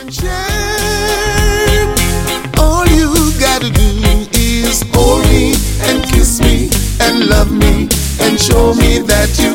and shame. All you gotta do is hold me and kiss me and love me and show me that you